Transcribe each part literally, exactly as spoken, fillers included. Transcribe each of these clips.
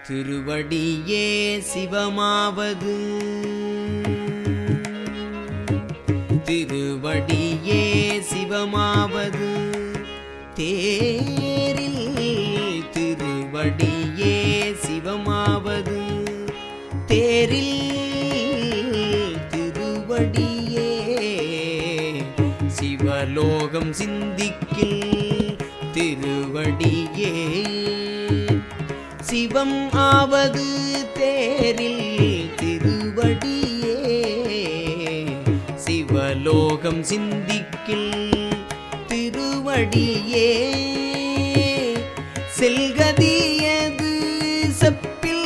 திருவடியே சிவமாவது திருவடியே சிவமாவது தேரில் திருவடியே சிவமாவது தேரில் திருவடியே சிவலோகம் சிந்திக்கில் திருவடியே சிவம் ஆவது தேரில் திருவடியே சிவலோகம் சிந்திக்கில் திருவடியே செல்கதியது செப்பில்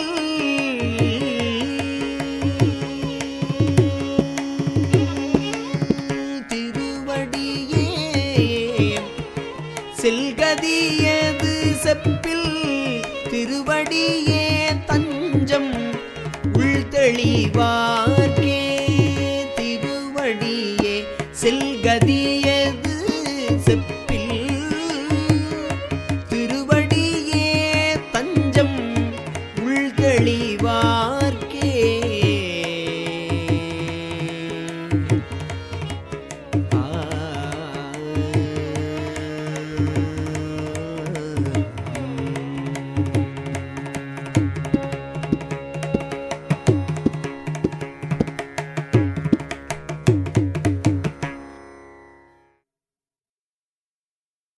திருவடியே செல்கதியது செப்பில் திருவடியே தஞ்சம் உள் தெளிவார்